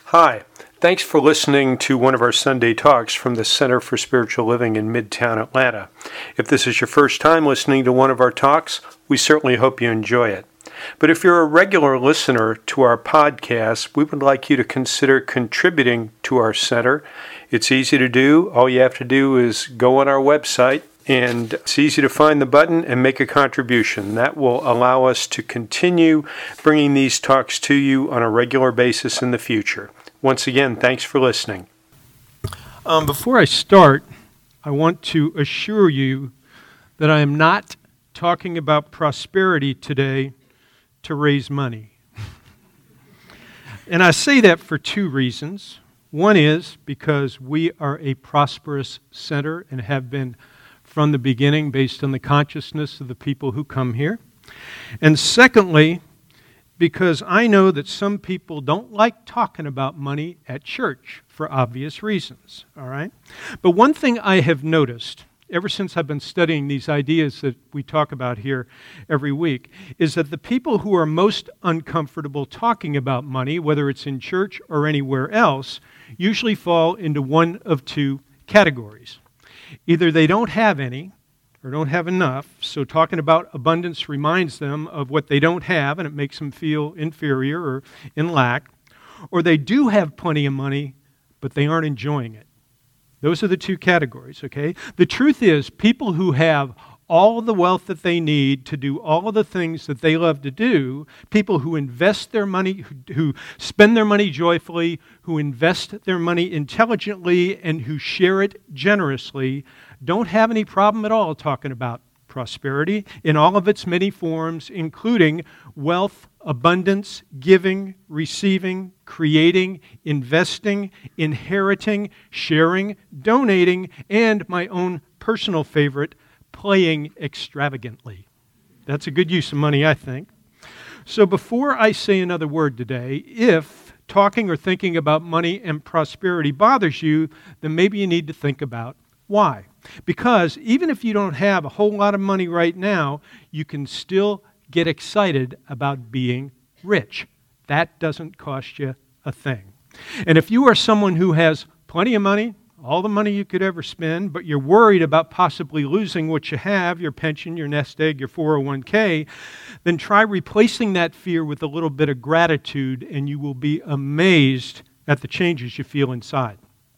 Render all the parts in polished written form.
Hi, thanks for listening to one of our Sunday talks from the Center for Spiritual Living in Midtown Atlanta. If this is your first time listening to one of our talks, we certainly hope you enjoy it. But if you're a regular listener to our podcast, we would like you to consider contributing to our center. It's easy to do. All you have to do is go on our website, and it's easy to find the button and make a contribution. That will allow us to continue bringing these talks to you on a regular basis in the future. Once again, thanks for listening. Before I start, I want to assure you that I am not talking about prosperity today to raise money. And I say that for two reasons. One is because we are a prosperous center and have been from the beginning based on the consciousness of the people who come here. And secondly, because I know that some people don't like talking about money at church for obvious reasons, all right? But one thing I have noticed ever since I've been studying these ideas that we talk about here every week is that the people who are most uncomfortable talking about money, whether it's in church or anywhere else, usually fall into one of two categories. Either they don't have any, or don't have enough, so talking about abundance reminds them of what they don't have, and it makes them feel inferior or in lack, or they do have plenty of money, but they aren't enjoying it. Those are the two categories, okay? The truth is, people who have all the wealth that they need to do all of the things that they love to do, people who invest their money, who spend their money joyfully, who invest their money intelligently, and who share it generously, don't have any problem at all talking about prosperity in all of its many forms, including wealth, abundance, giving, receiving, creating, investing, inheriting, sharing, donating, and my own personal favorite, playing extravagantly. That's a good use of money, I think. So before I say another word today, if talking or thinking about money and prosperity bothers you, then maybe you need to think about why. Because even if you don't have a whole lot of money right now, you can still get excited about being rich. That doesn't cost you a thing. And if you are someone who has plenty of money, all the money you could ever spend, but you're worried about possibly losing what you have, your pension, your nest egg, your 401k, then try replacing that fear with a little bit of gratitude, and you will be amazed at the changes you feel inside.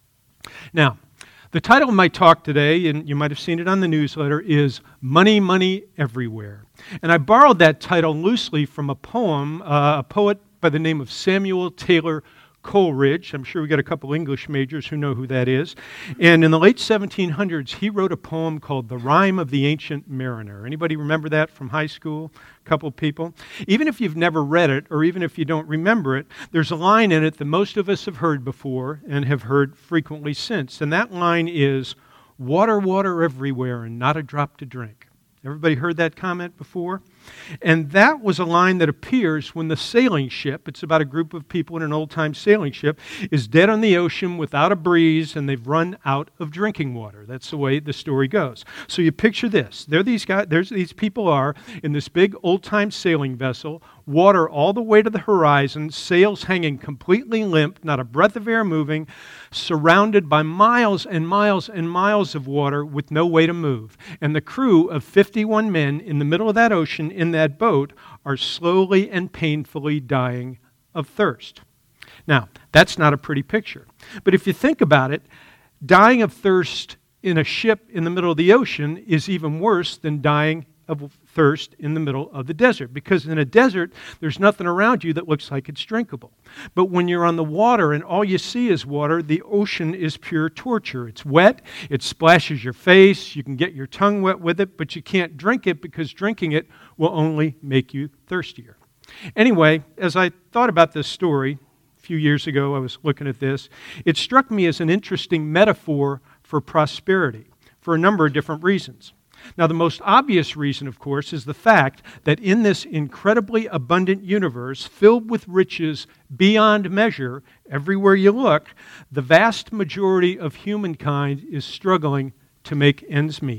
Now, the title of my talk today, and you might have seen it on the newsletter, is Money, Money Everywhere. And I borrowed that title loosely from a poem, a poet by the name of Samuel Taylor Coleridge. I'm sure we got a couple English majors who know who that is. And in the late 1700s, he wrote a poem called The Rime of the Ancient Mariner. Anybody remember that from high school? A couple people. Even if you've never read it, or even if you don't remember it, there's a line in it that most of us have heard before and have heard frequently since. And that line is, "Water, water everywhere and not a drop to drink." Everybody heard that comment before? And that was a line that appears when the sailing ship, it's about a group of people in an old-time sailing ship, is dead on the ocean without a breeze, and they've run out of drinking water. That's the way the story goes. So you picture this. These people are in this big old-time sailing vessel, water all the way to the horizon, sails hanging completely limp, not a breath of air moving, surrounded by miles and miles and miles of water with no way to move. And the crew of 51 men in the middle of that ocean in that boat are slowly and painfully dying of thirst. Now, that's not a pretty picture. But if you think about it, dying of thirst in a ship in the middle of the ocean is even worse than dying of thirst in the middle of the desert. Because in a desert, there's nothing around you that looks like it's drinkable. But when you're on the water and all you see is water, the ocean is pure torture. It's wet, it splashes your face, you can get your tongue wet with it, but you can't drink it because drinking it will only make you thirstier. Anyway, as I thought about this story, a few years ago I was looking at this, it struck me as an interesting metaphor for prosperity for a number of different reasons. Now, the most obvious reason, of course, is the fact that in this incredibly abundant universe filled with riches beyond measure, everywhere you look, the vast majority of humankind is struggling to make ends meet.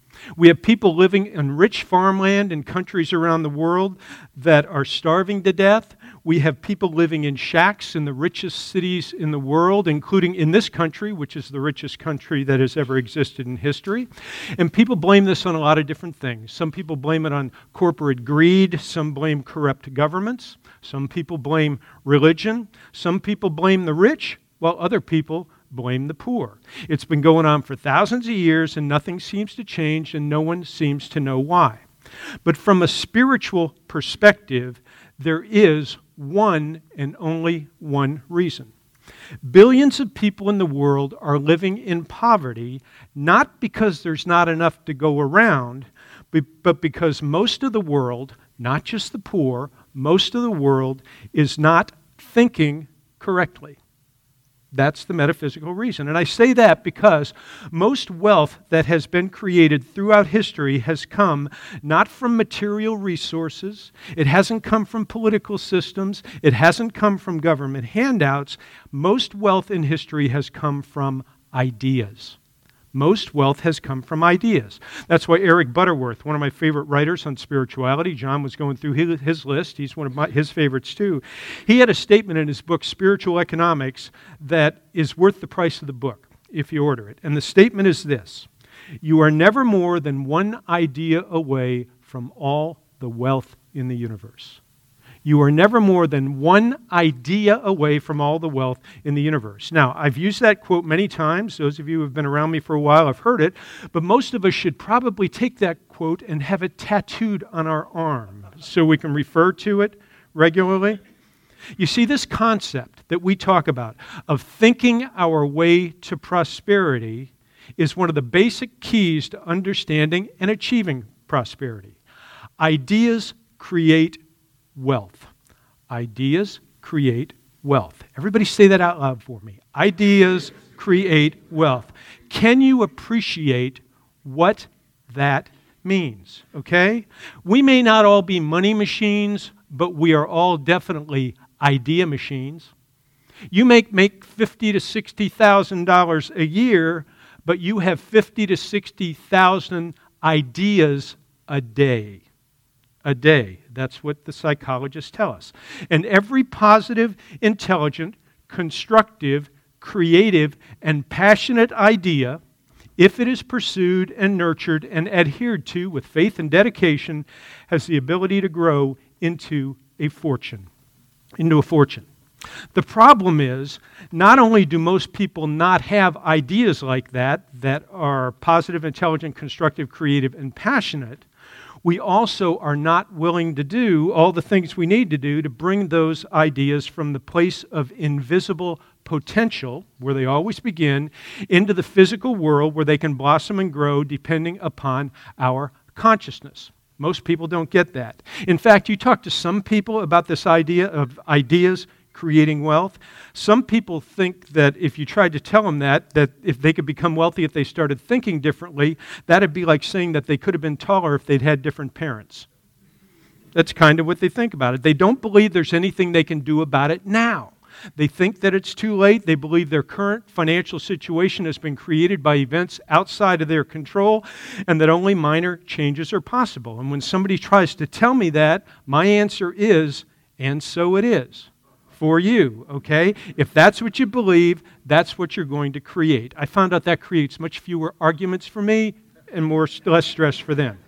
We have people living in rich farmland in countries around the world that are starving to death. We have people living in shacks in the richest cities in the world, including in this country, which is the richest country that has ever existed in history. And people blame this on a lot of different things. Some people blame it on corporate greed. Some blame corrupt governments. Some people blame religion. Some people blame the rich, while other people blame the poor. It's been going on for thousands of years, and nothing seems to change, and no one seems to know why. But from a spiritual perspective, there is one and only one reason. Billions of people in the world are living in poverty, not because there's not enough to go around, but because most of the world, not just the poor, most of the world is not thinking correctly. That's the metaphysical reason. And I say that because most wealth that has been created throughout history has come not from material resources. It hasn't come from political systems. It hasn't come from government handouts. Most wealth in history has come from ideas. Most wealth has come from ideas. That's why Eric Butterworth, one of my favorite writers on spirituality, John was going through his list. He's one of his favorites too. He had a statement in his book, Spiritual Economics, that is worth the price of the book if you order it. And the statement is this: you are never more than one idea away from all the wealth in the universe. You are never more than one idea away from all the wealth in the universe. Now, I've used that quote many times. Those of you who have been around me for a while have heard it. But most of us should probably take that quote and have it tattooed on our arm so we can refer to it regularly. You see, this concept that we talk about of thinking our way to prosperity is one of the basic keys to understanding and achieving prosperity. Ideas create wealth. Ideas create wealth. Everybody say that out loud for me. Ideas create wealth. Can you appreciate what that means? Okay? We may not all be money machines, but we are all definitely idea machines. You make $50,000 to $60,000 a year, but you have 50,000 to 60,000 ideas a day. A day. That's what the psychologists tell us. And every positive, intelligent, constructive, creative, and passionate idea, if it is pursued and nurtured and adhered to with faith and dedication, has the ability to grow into a fortune. The problem is, not only do most people not have ideas like that are positive, intelligent, constructive, creative, and passionate, we also are not willing to do all the things we need to do to bring those ideas from the place of invisible potential, where they always begin, into the physical world where they can blossom and grow depending upon our consciousness. Most people don't get that. In fact, you talk to some people about this idea of ideas creating wealth. Some people think that if you tried to tell them that if they could become wealthy if they started thinking differently, that'd be like saying that they could have been taller if they'd had different parents. That's kind of what they think about it. They don't believe there's anything they can do about it now. They think that it's too late. They believe their current financial situation has been created by events outside of their control and that only minor changes are possible. And when somebody tries to tell me that, my answer is, and so it is. For you, okay? If that's what you believe, that's what you're going to create. I found out that creates much fewer arguments for me and less stress for them.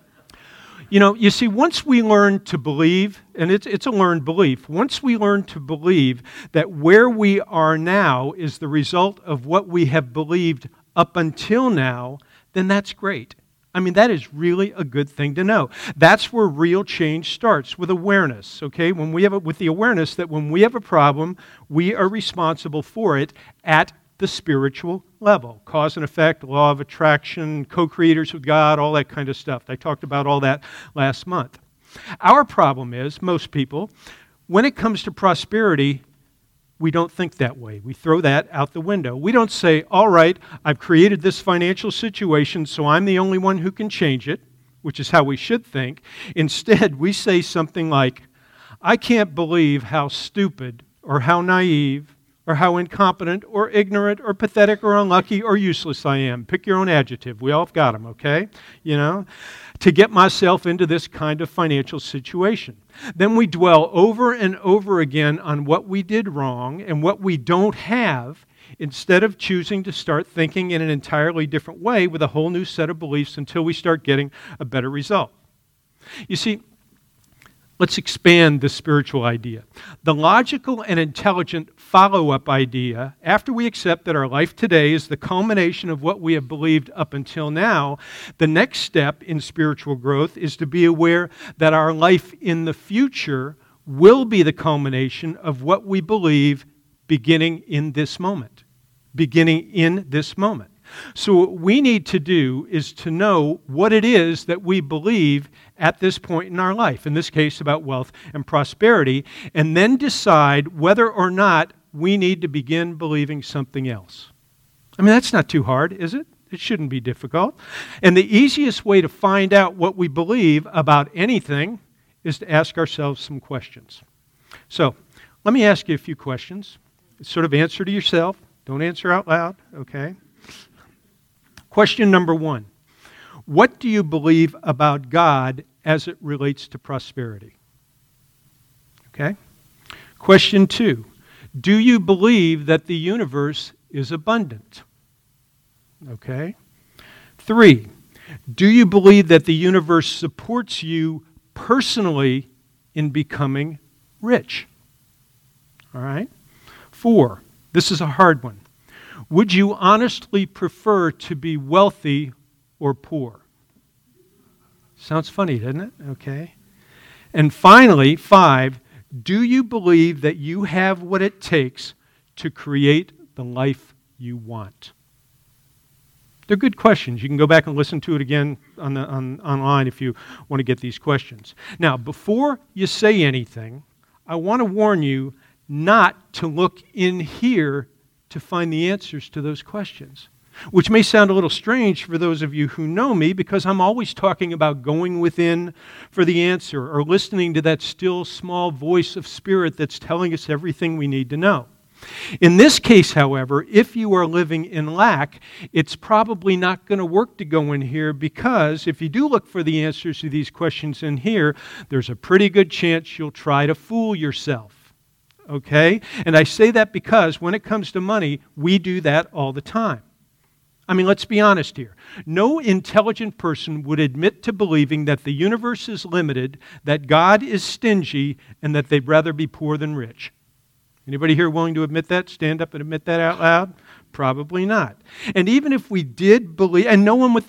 You see, once we learn to believe, and it's a learned belief, once we learn to believe that where we are now is the result of what we have believed up until now, then that's great. I mean, that is really a good thing to know. That's where real change starts, with awareness, okay? With the awareness that when we have a problem, we are responsible for it at the spiritual level. Cause and effect, law of attraction, co-creators with God, all that kind of stuff. I talked about all that last month. Our problem is, most people, when it comes to prosperity, we don't think that way. We throw that out the window. We don't say, all right, I've created this financial situation, so I'm the only one who can change it, which is how we should think. Instead, we say something like, I can't believe how stupid or how naive or how incompetent or ignorant or pathetic or unlucky or useless I am. Pick your own adjective. We all have got them, okay? To get myself into this kind of financial situation. Then we dwell over and over again on what we did wrong and what we don't have, instead of choosing to start thinking in an entirely different way with a whole new set of beliefs until we start getting a better result. You see, let's expand the spiritual idea. The logical and intelligent follow-up idea, after we accept that our life today is the culmination of what we have believed up until now, the next step in spiritual growth is to be aware that our life in the future will be the culmination of what we believe beginning in this moment. So what we need to do is to know what it is that we believe at this point in our life, in this case about wealth and prosperity, and then decide whether or not we need to begin believing something else. I mean, that's not too hard, is it? It shouldn't be difficult. And the easiest way to find out what we believe about anything is to ask ourselves some questions. So, let me ask you a few questions. Sort of answer to yourself. Don't answer out loud, okay? Question number 1. What do you believe about God as it relates to prosperity? Okay? Question 2. Do you believe that the universe is abundant? Okay? 3. Do you believe that the universe supports you personally in becoming rich? All right? 4. This is a hard one. Would you honestly prefer to be wealthy or poor? Sounds funny, doesn't it? Okay. And finally, 5, do you believe that you have what it takes to create the life you want? They're good questions. You can go back and listen to it again online if you want to get these questions. Now, before you say anything, I want to warn you not to look in here to find the answers to those questions, which may sound a little strange for those of you who know me, because I'm always talking about going within for the answer or listening to that still small voice of spirit that's telling us everything we need to know. In this case, however, if you are living in lack, it's probably not going to work to go in here, because if you do look for the answers to these questions in here, there's a pretty good chance you'll try to fool yourself. Okay? And I say that because when it comes to money, we do that all the time. I mean, let's be honest here. No intelligent person would admit to believing that the universe is limited, that God is stingy, and that they'd rather be poor than rich. Anybody here willing to admit that? Stand up and admit that out loud? Probably not. And even if we did believe, and no one with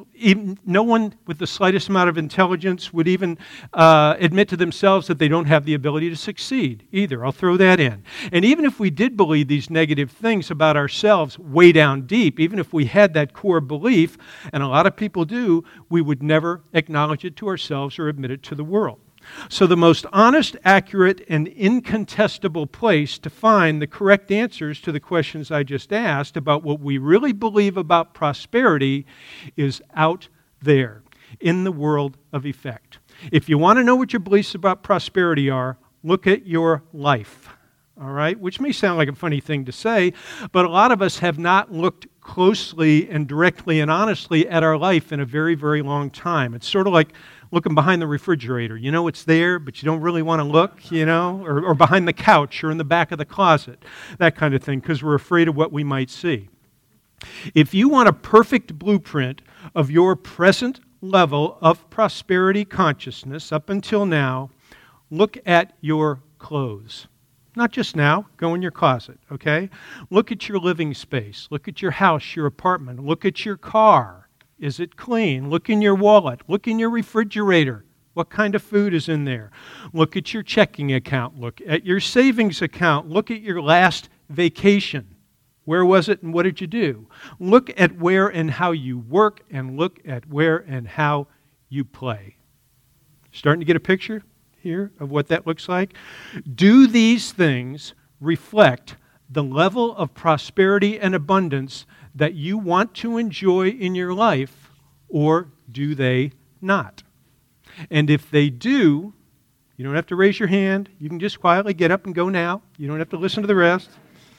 the slightest amount of intelligence would even admit to themselves that they don't have the ability to succeed either. I'll throw that in. And even if we did believe these negative things about ourselves way down deep, even if we had that core belief, and a lot of people do, we would never acknowledge it to ourselves or admit it to the world. So the most honest, accurate, and incontestable place to find the correct answers to the questions I just asked about what we really believe about prosperity is out there in the world of effect. If you want to know what your beliefs about prosperity are, look at your life. All right? Which may sound like a funny thing to say, but a lot of us have not looked closely and directly and honestly at our life in a very, very long time. It's sort of like looking behind the refrigerator. You know it's there, but you don't really want to look, or behind the couch or in the back of the closet, that kind of thing, because we're afraid of what we might see. If you want a perfect blueprint of your present level of prosperity consciousness up until now, look at your clothes. Not just now, go in your closet, okay? Look at your living space. Look at your house, your apartment. Look at your car. Is it clean? Look in your wallet. Look in your refrigerator. What kind of food is in there? Look at your checking account. Look at your savings account. Look at your last vacation. Where was it and what did you do? Look at where and how you work, and look at where and how you play. Starting to get a picture here of what that looks like? Do these things reflect the level of prosperity and abundance that you want to enjoy in your life, or do they not? And if they do, you don't have to raise your hand. You can just quietly get up and go now. You don't have to listen to the rest.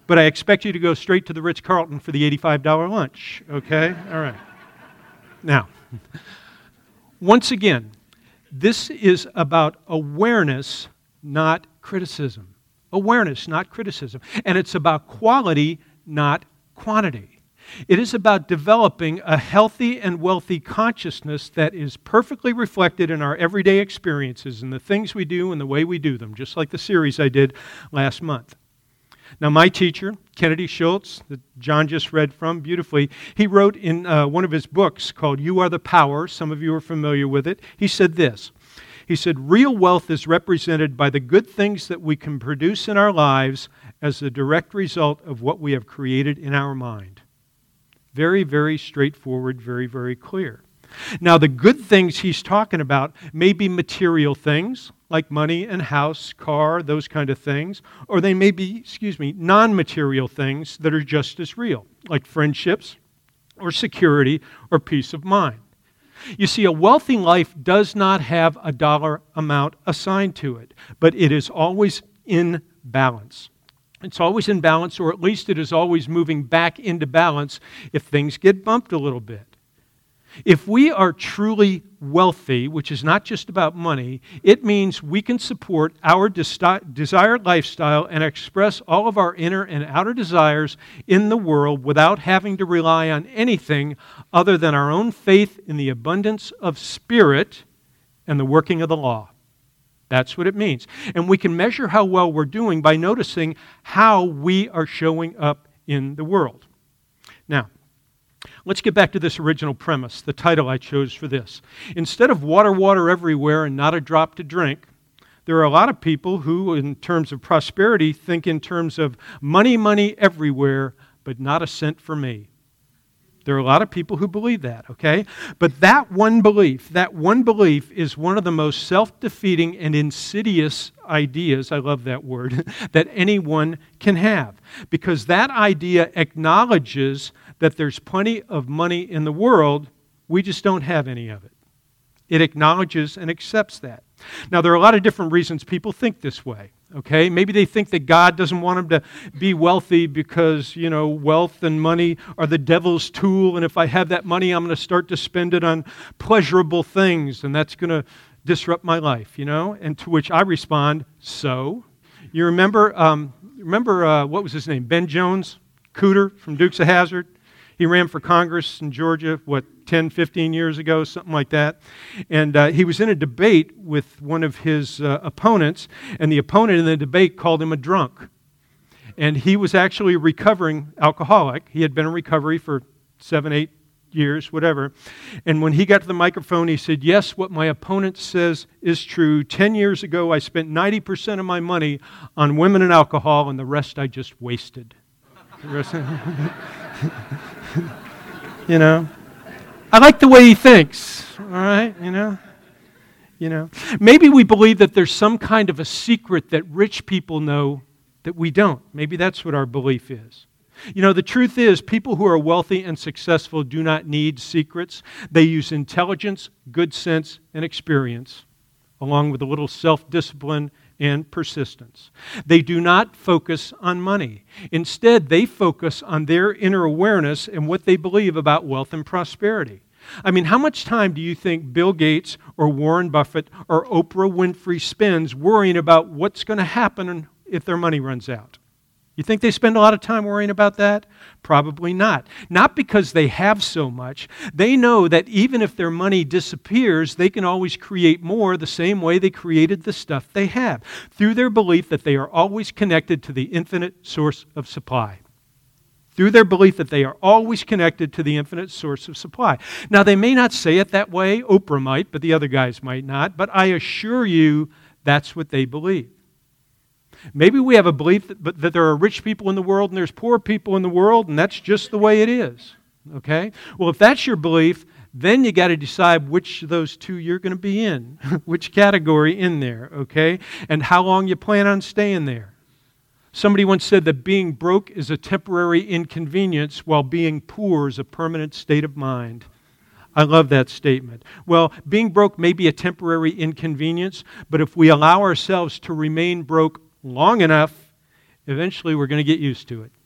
but I expect you to go straight to the Ritz-Carlton for the $85 lunch, okay? All right. Now, once again, this is about awareness, not criticism. Awareness, not criticism. And it's about quality, not quantity. It is about developing a healthy and wealthy consciousness that is perfectly reflected in our everyday experiences and the things we do and the way we do them, just like the series I did last month. Now, my teacher, Kennedy Schultz, that John just read from beautifully, he wrote in one of his books called You Are the Power. Some of you are familiar with it. He said this. He said, real wealth is represented by the good things that we can produce in our lives as a direct result of what we have created in our mind. Very, very straightforward, very, very clear. Now, the good things he's talking about may be material things, like money and house, car, those kind of things, or they may be, non-material things that are just as real, like friendships or security or peace of mind. You see, a wealthy life does not have a dollar amount assigned to it, but it is always in balance. It's always in balance, or at least it is always moving back into balance if things get bumped a little bit. If we are truly wealthy, which is not just about money, it means we can support our desired lifestyle and express all of our inner and outer desires in the world without having to rely on anything other than our own faith in the abundance of spirit and the working of the law. That's what it means. And we can measure how well we're doing by noticing how we are showing up in the world. Now, let's get back to this original premise, the title I chose for this. Instead of water, water everywhere and not a drop to drink, there are a lot of people who, in terms of prosperity, think in terms of money, money everywhere, but not a cent for me. There are a lot of people who believe that, okay? But that one belief is one of the most self-defeating and insidious ideas, I love that word, that anyone can have. Because that idea acknowledges that there's plenty of money in the world, we just don't have any of it. It acknowledges and accepts that. Now, there are a lot of different reasons people think this way. Okay, maybe they think that God doesn't want them to be wealthy because, wealth and money are the devil's tool, and if I have that money, I'm going to start to spend it on pleasurable things, and that's going to disrupt my life, And to which I respond, so? You remember what was his name? Ben Jones, Cooter from Dukes of Hazzard? He ran for Congress in Georgia, 10, 15 years ago, something like that. And he was in a debate with one of his opponents, and the opponent in the debate called him a drunk. And he was actually a recovering alcoholic. He had been in recovery for 7, 8 years, whatever. And when he got to the microphone, he said, yes, what my opponent says is true. 10 years ago, I spent 90% of my money on women and alcohol, and the rest I just wasted. I like the way he thinks, all right, Maybe we believe that there's some kind of a secret that rich people know that we don't. Maybe that's what our belief is. The truth is, people who are wealthy and successful do not need secrets. They use intelligence, good sense, and experience, along with a little self-discipline and persistence. They do not focus on money. Instead, they focus on their inner awareness and what they believe about wealth and prosperity. I mean, how much time do you think Bill Gates or Warren Buffett or Oprah Winfrey spends worrying about what's going to happen if their money runs out? You think they spend a lot of time worrying about that? Probably not. Not because they have so much. They know that even if their money disappears, they can always create more the same way they created the stuff they have, through their belief that they are always connected to the infinite source of supply. Through their belief that they are always connected to the infinite source of supply. Now, they may not say it that way. Oprah might, but the other guys might not. But I assure you, that's what they believe. Maybe we have a belief that there are rich people in the world and there's poor people in the world, and that's just the way it is. Okay? Well, if that's your belief, then you got to decide which of those two you're going to be in, which category in there, okay? And how long you plan on staying there. Somebody once said that being broke is a temporary inconvenience while being poor is a permanent state of mind. I love that statement. Well, being broke may be a temporary inconvenience, but if we allow ourselves to remain broke long enough, eventually we're going to get used to it.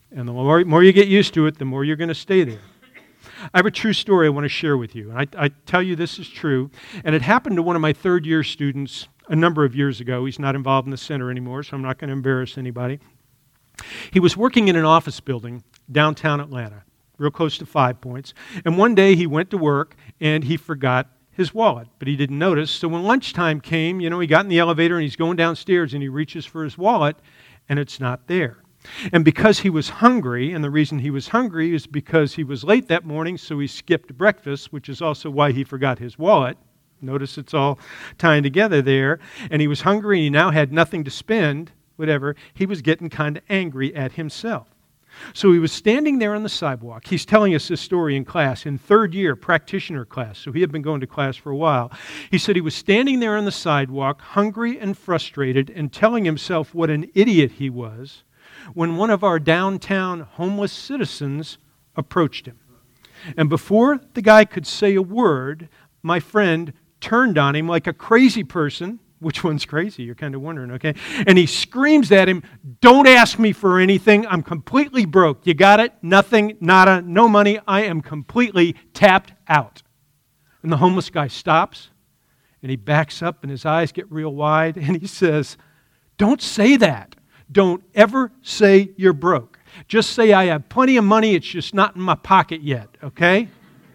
And the more you get used to it, the more you're going to stay there. I have a true story I want to share with you. And I tell you this is true. And it happened to one of my third-year students a number of years ago. He's not involved in the center anymore, so I'm not going to embarrass anybody. He was working in an office building downtown Atlanta, real close to 5 Points. And one day he went to work and he forgot his wallet, but he didn't notice. So when lunchtime came, he got in the elevator and he's going downstairs and he reaches for his wallet and it's not there. And because he was hungry, and the reason he was hungry is because he was late that morning, so he skipped breakfast, which is also why he forgot his wallet. Notice it's all tying together there. And he was hungry and he now had nothing to spend, whatever. He was getting kind of angry at himself. So he was standing there on the sidewalk. He's telling us this story in class, in third year practitioner class. So he had been going to class for a while. He said he was standing there on the sidewalk, hungry and frustrated, and telling himself what an idiot he was, when one of our downtown homeless citizens approached him. And before the guy could say a word, my friend turned on him like a crazy person. Which one's crazy? You're kind of wondering, okay? And he screams at him, "Don't ask me for anything. I'm completely broke. You got it? Nothing, nada, no money. I am completely tapped out." And the homeless guy stops, and he backs up, and his eyes get real wide, and he says, "Don't say that. Don't ever say you're broke. Just say I have plenty of money, it's just not in my pocket yet, okay?"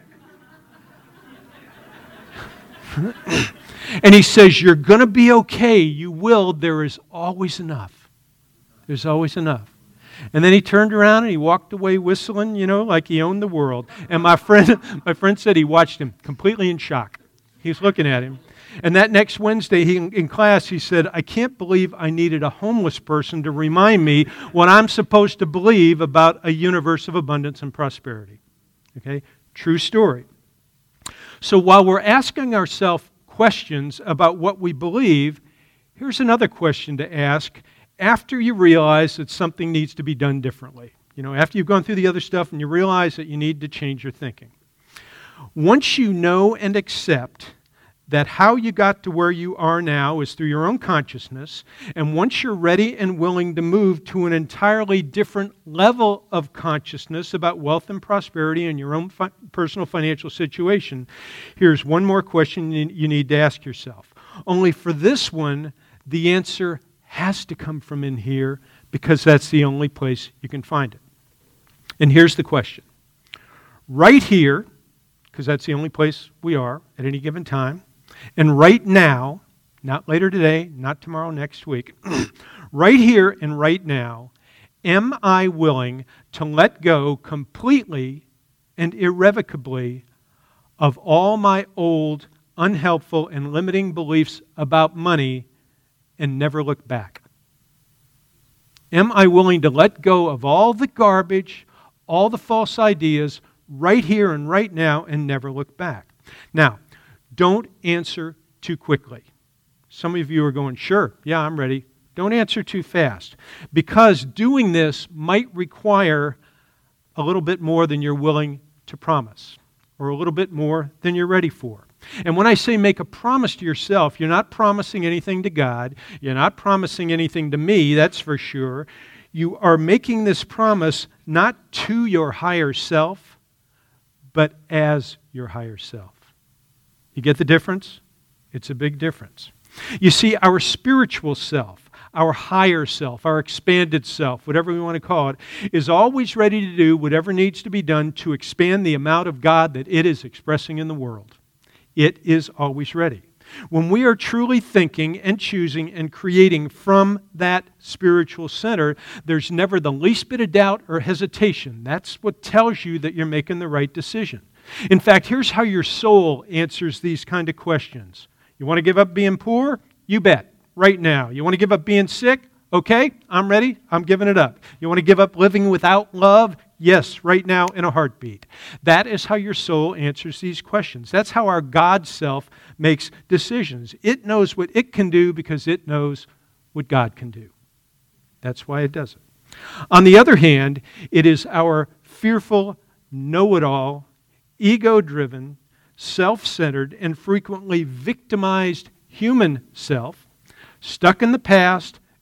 And he says, "You're going to be okay. You will. There is always enough. There's always enough." And then he turned around and he walked away whistling, like he owned the world. And my friend said he watched him completely in shock. He was looking at him. And that next Wednesday in class, he said, "I can't believe I needed a homeless person to remind me what I'm supposed to believe about a universe of abundance and prosperity." Okay? True story. So while we're asking ourselves questions about what we believe, here's another question to ask after you realize that something needs to be done differently. After you've gone through the other stuff and you realize that you need to change your thinking. Once you know and accept that how you got to where you are now is through your own consciousness, and once you're ready and willing to move to an entirely different level of consciousness about wealth and prosperity in your own personal financial situation, here's one more question you need to ask yourself. Only for this one, the answer has to come from in here, because that's the only place you can find it. And here's the question. Right here, because that's the only place we are at any given time, and right now, not later today, not tomorrow, next week, right here and right now, am I willing to let go completely and irrevocably of all my old, unhelpful, and limiting beliefs about money and never look back? Am I willing to let go of all the garbage, all the false ideas, right here and right now, and never look back? Now, don't answer too quickly. Some of you are going, "Sure, yeah, I'm ready." Don't answer too fast, because doing this might require a little bit more than you're willing to promise, or a little bit more than you're ready for. And when I say make a promise to yourself, you're not promising anything to God. You're not promising anything to me, that's for sure. You are making this promise not to your higher self, but as your higher self. You get the difference? It's a big difference. You see, our spiritual self, our higher self, our expanded self, whatever we want to call it, is always ready to do whatever needs to be done to expand the amount of God that it is expressing in the world. It is always ready. When we are truly thinking and choosing and creating from that spiritual center, there's never the least bit of doubt or hesitation. That's what tells you that you're making the right decision. In fact, here's how your soul answers these kind of questions. You want to give up being poor? You bet. Right now. You want to give up being sick? Okay, I'm ready. I'm giving it up. You want to give up living without love? Yes, right now in a heartbeat. That is how your soul answers these questions. That's how our God self makes decisions. It knows what it can do because it knows what God can do. That's why it does it. On the other hand, it is our fearful, know-it-all, ego-driven, self-centered, and frequently victimized human self, stuck in the past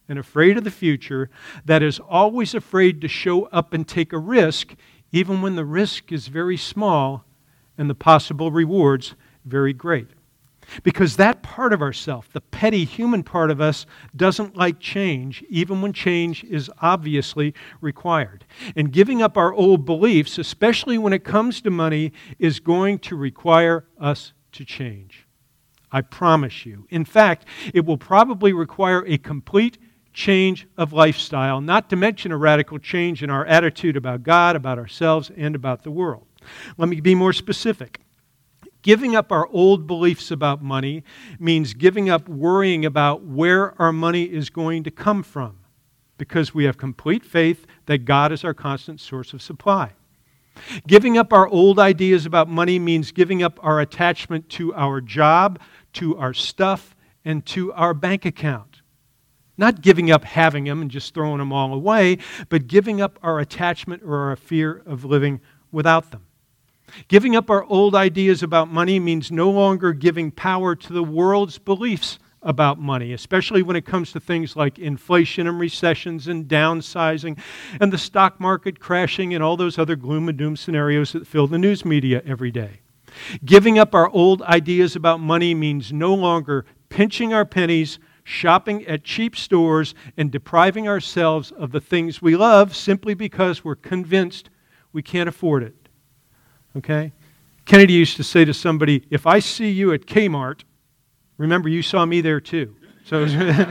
and afraid of the future, that is always afraid to show up and take a risk, even when the risk is very small and the possible rewards very great. Because that part of ourself, the petty human part of us, doesn't like change, even when change is obviously required. And giving up our old beliefs, especially when it comes to money, is going to require us to change. I promise you. In fact, it will probably require a complete change of lifestyle, not to mention a radical change in our attitude about God, about ourselves, and about the world. Let me be more specific. Giving up our old beliefs about money means giving up worrying about where our money is going to come from, because we have complete faith that God is our constant source of supply. Giving up our old ideas about money means giving up our attachment to our job, to our stuff, and to our bank account. Not giving up having them and just throwing them all away, but giving up our attachment or our fear of living without them. Giving up our old ideas about money means no longer giving power to the world's beliefs about money, especially when it comes to things like inflation and recessions and downsizing and the stock market crashing and all those other gloom and doom scenarios that fill the news media every day. Giving up our old ideas about money means no longer pinching our pennies, shopping at cheap stores, and depriving ourselves of the things we love simply because we're convinced we can't afford it. Okay? Kennedy used to say to somebody, if I see you at Kmart, remember you saw me there too. So,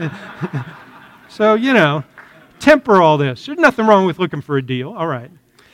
temper all this. There's nothing wrong with looking for a deal. All right.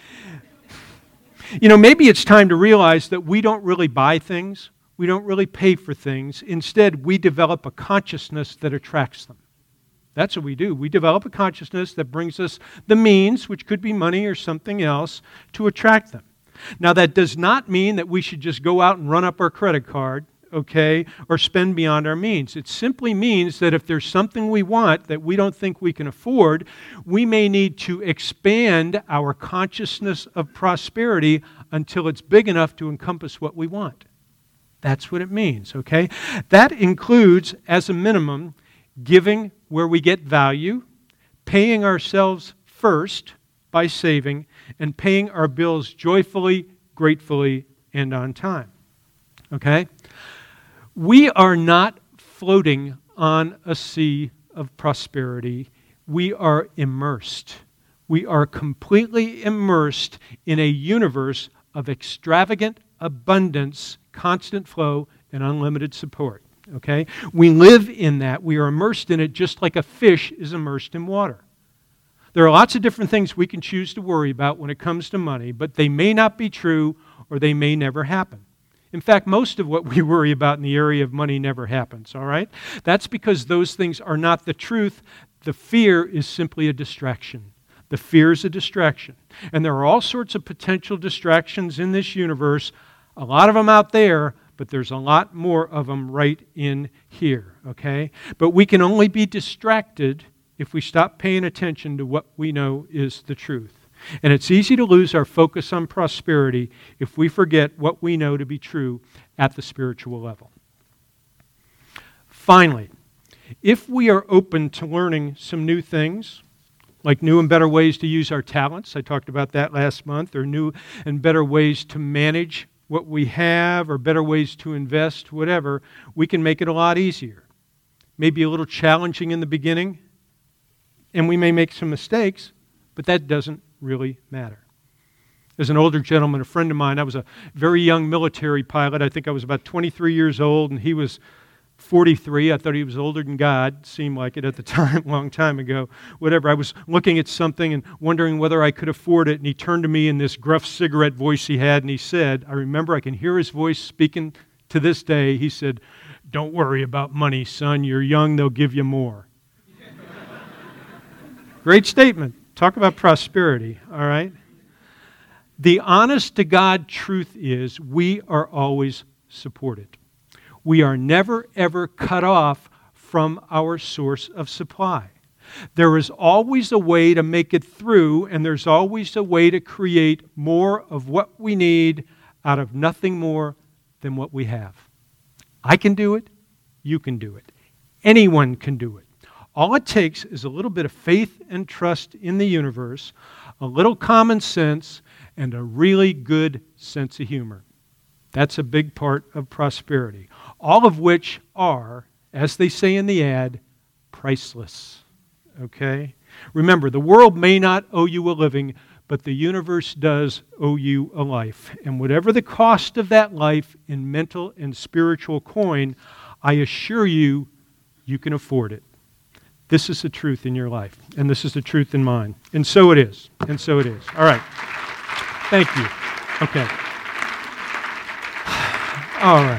Maybe it's time to realize that we don't really buy things. We don't really pay for things. Instead, we develop a consciousness that attracts them. That's what we do. We develop a consciousness that brings us the means, which could be money or something else, to attract them. Now, that does not mean that we should just go out and run up our credit card, okay, or spend beyond our means. It simply means that if there's something we want that we don't think we can afford, we may need to expand our consciousness of prosperity until it's big enough to encompass what we want. That's what it means, okay? That includes, as a minimum, giving where we get value, paying ourselves first by saving, and paying our bills joyfully, gratefully, and on time. Okay? We are not floating on a sea of prosperity. We are immersed. We are completely immersed in a universe of extravagant abundance, constant flow, and unlimited support. Okay? We live in that. We are immersed in it just like a fish is immersed in water. There are lots of different things we can choose to worry about when it comes to money, but they may not be true or they may never happen. In fact, most of what we worry about in the area of money never happens, all right? That's because those things are not the truth. The fear is simply a distraction. The fear is a distraction. And there are all sorts of potential distractions in this universe, a lot of them out there, but there's a lot more of them right in here, okay? But we can only be distracted if we stop paying attention to what we know is the truth. And it's easy to lose our focus on prosperity if we forget what we know to be true at the spiritual level. Finally, if we are open to learning some new things, like new and better ways to use our talents, I talked about that last month, or new and better ways to manage what we have, or better ways to invest, whatever, we can make it a lot easier. Maybe a little challenging in the beginning, and we may make some mistakes, but that doesn't really matter. As an older gentleman, a friend of mine, I was a very young military pilot. I think I was about 23 years old, and he was 43. I thought he was older than God. Seemed like it at the time, long time ago. Whatever. I was looking at something and wondering whether I could afford it, and he turned to me in this gruff cigarette voice he had, and he said, I remember I can hear his voice speaking to this day. He said, "Don't worry about money, son. You're young. They'll give you more." Great statement. Talk about prosperity, all right? The honest-to-God truth is we are always supported. We are never, ever cut off from our source of supply. There is always a way to make it through, and there's always a way to create more of what we need out of nothing more than what we have. I can do it. You can do it. Anyone can do it. All it takes is a little bit of faith and trust in the universe, a little common sense, and a really good sense of humor. That's a big part of prosperity. All of which are, as they say in the ad, priceless. Okay? Remember, the world may not owe you a living, but the universe does owe you a life. And whatever the cost of that life in mental and spiritual coin, I assure you, you can afford it. This is the truth in your life, and this is the truth in mine. And so it is. And so it is. All right. Thank you. Okay. All right.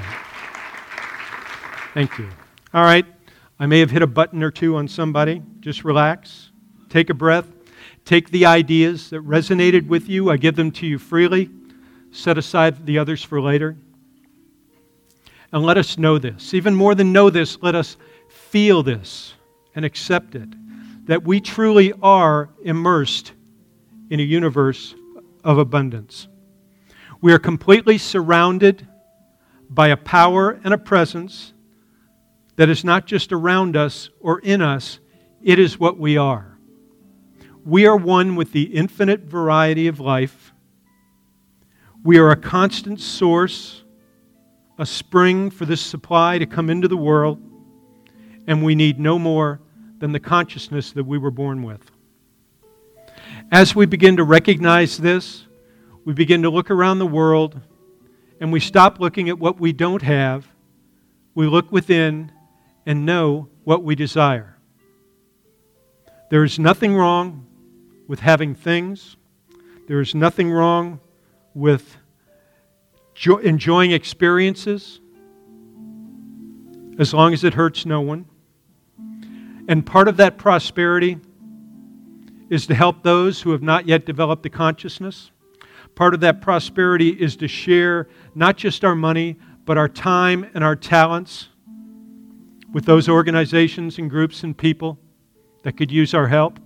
Thank you. All right. I may have hit a button or two on somebody. Just relax. Take a breath. Take the ideas that resonated with you. I give them to you freely. Set aside the others for later. And let us know this. Even more than know this, let us feel this and accept it. That we truly are immersed in a universe of abundance. We are completely surrounded by a power and a presence that is not just around us or in us, it is what we are. We are one with the infinite variety of life. We are a constant source, a spring for this supply to come into the world, and we need no more than the consciousness that we were born with. As we begin to recognize this, we begin to look around the world, and we stop looking at what we don't have. We look within and know what we desire. There is nothing wrong with having things. There is nothing wrong with enjoying experiences as long as it hurts no one. And part of that prosperity is to help those who have not yet developed the consciousness. Part of that prosperity is to share not just our money, but our time and our talents with those organizations and groups and people that could use our help.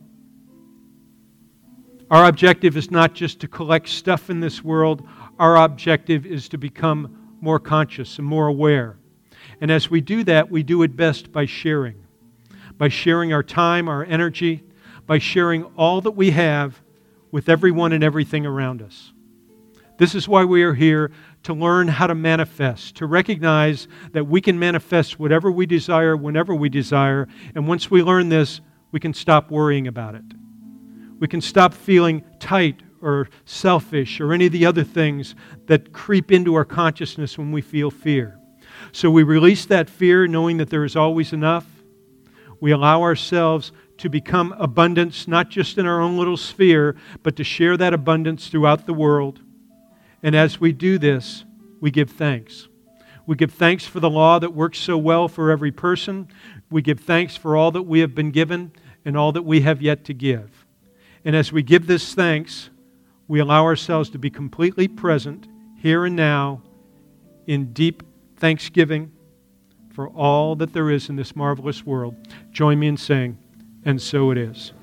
Our objective is not just to collect stuff in this world. Our objective is to become more conscious and more aware. And as we do that, we do it best by sharing. By sharing our time, our energy, by sharing all that we have with everyone and everything around us. This is why we are here, to learn how to manifest, to recognize that we can manifest whatever we desire, whenever we desire, and once we learn this, we can stop worrying about it. We can stop feeling tight or selfish or any of the other things that creep into our consciousness when we feel fear. So we release that fear knowing that there is always enough. We allow ourselves to become abundance, not just in our own little sphere, but to share that abundance throughout the world. And as we do this, we give thanks. We give thanks for the law that works so well for every person. We give thanks for all that we have been given and all that we have yet to give. And as we give this thanks, we allow ourselves to be completely present here and now in deep thanksgiving for all that there is in this marvelous world. Join me in saying, and so it is.